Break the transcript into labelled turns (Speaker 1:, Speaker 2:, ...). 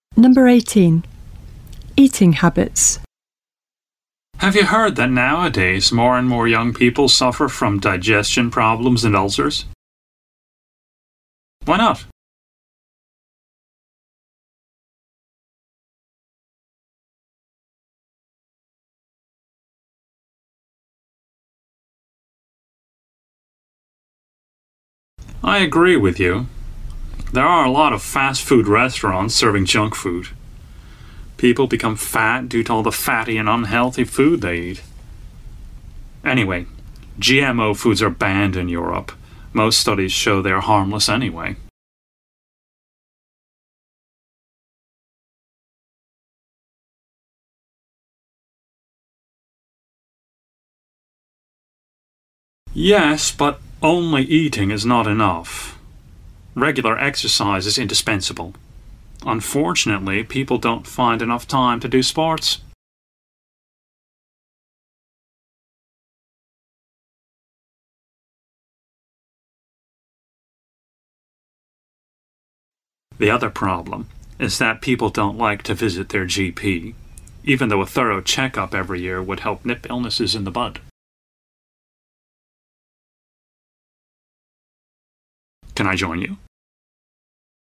Speaker 1: Number 18. Eating habits.
Speaker 2: Have you heard that nowadays more and more young people suffer from digestion problems and ulcers? Why not? I agree with you. There are a lot of fast food restaurants serving junk food. People become fat due to all the fatty and unhealthy food they eat. Anyway, GMO foods are banned in Europe. Most studies show they're harmless anyway. Yes, but only eating is not enough. Regular exercise is indispensable. Unfortunately, people don't find enough time to do sports. The other problem is that people don't like to visit their GP, even though a thorough checkup every year would help nip illnesses in the bud. Can I join you?